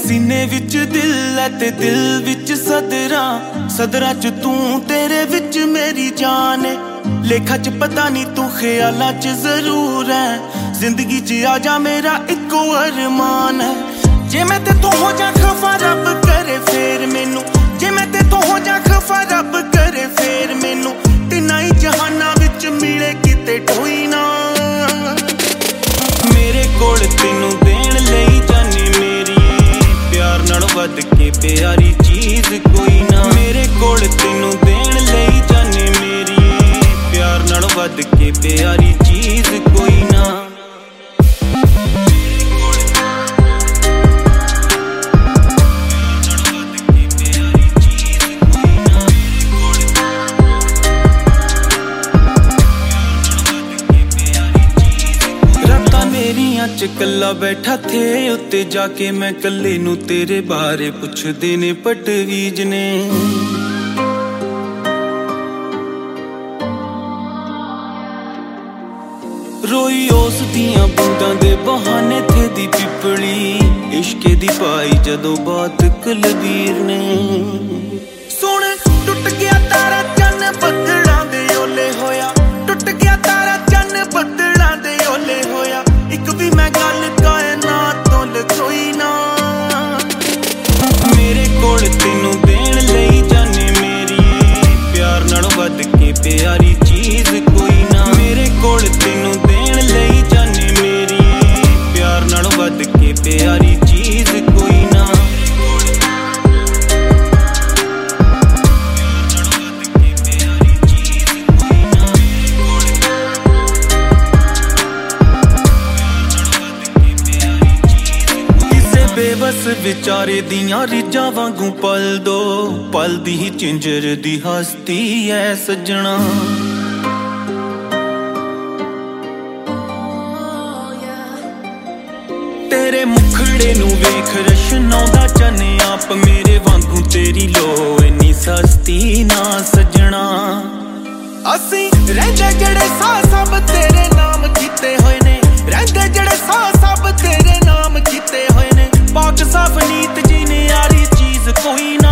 सीने विच दिल है ते दिल विच सदरां, सदरां च तू तेरे विच मेरी जान है। लेखा च पता नहीं तू ख्यालां च जरूर है, जिंदगी च आजा मेरा इको अरमान है। जे मैं ते तो हो जा खफा रब करे फेर मैनू, जे मैं ते तो हो जा खफा रब करे फेर मैनू, तिन्ना ही जहाना विच मिले किते कोई ना। मेरे कोल तेनू देण लई जाने मेरी, प्यार नालों वध के प्यारी चीज कोई ना। मेरे कोल तेनू देण लई जाने मेरी, प्यार नालों वध के प्यारी चीज कोई ना। च कल्ला बैठा थे उत्ते जाके मैं कल्ले नू तेरे बारे पुछदे ने पटवीज ने। रोई उस दियां बूंदां दे बहाने थे दी पिपली, इश्के दी पाई जदों बात कलबीर ने। सुन टुट गया तारा चन्न बदलां दे ओले होया, टुट गया तारा चन्न बदलां दे ओले होया, एक भी मैं गल कायनात तो लकोई ना। मेरे कोल तेनू देण लई जाने मेरी, प्यार नालों वध के प्यारी चीज कोई ना। मेरे कोल तेनू देण लई जाने मेरी, प्यार नालों वध के प्यारी चीज कोई ना। बेबस विचारे दियां रिजां वांगू पल दो, पल दी ही चिंजर दी हस्ती है सजना। तेरे मुखड़े नू वेख रशनाउंदा चने आप, मेरे वांगू तेरी लो इन्नी सस्ती ना सजना। असी रहिंदे जेड़े साह सब तेरे नाम कीते होए ने, रहिंदे जेड़े साह सब तेरे नाम कीते होए ने। पाक साफ नीत जी ने यारी चीज कोई ना।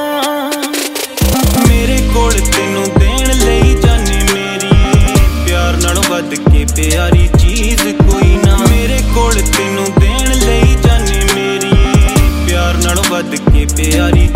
मेरे कोल तेनू देण लई जाने मेरी, प्यार नालों वध के प्यारी चीज कोई ना। मेरे कोल तेनू देण लई जाने मेरी, प्यार नालों वध के प्यारी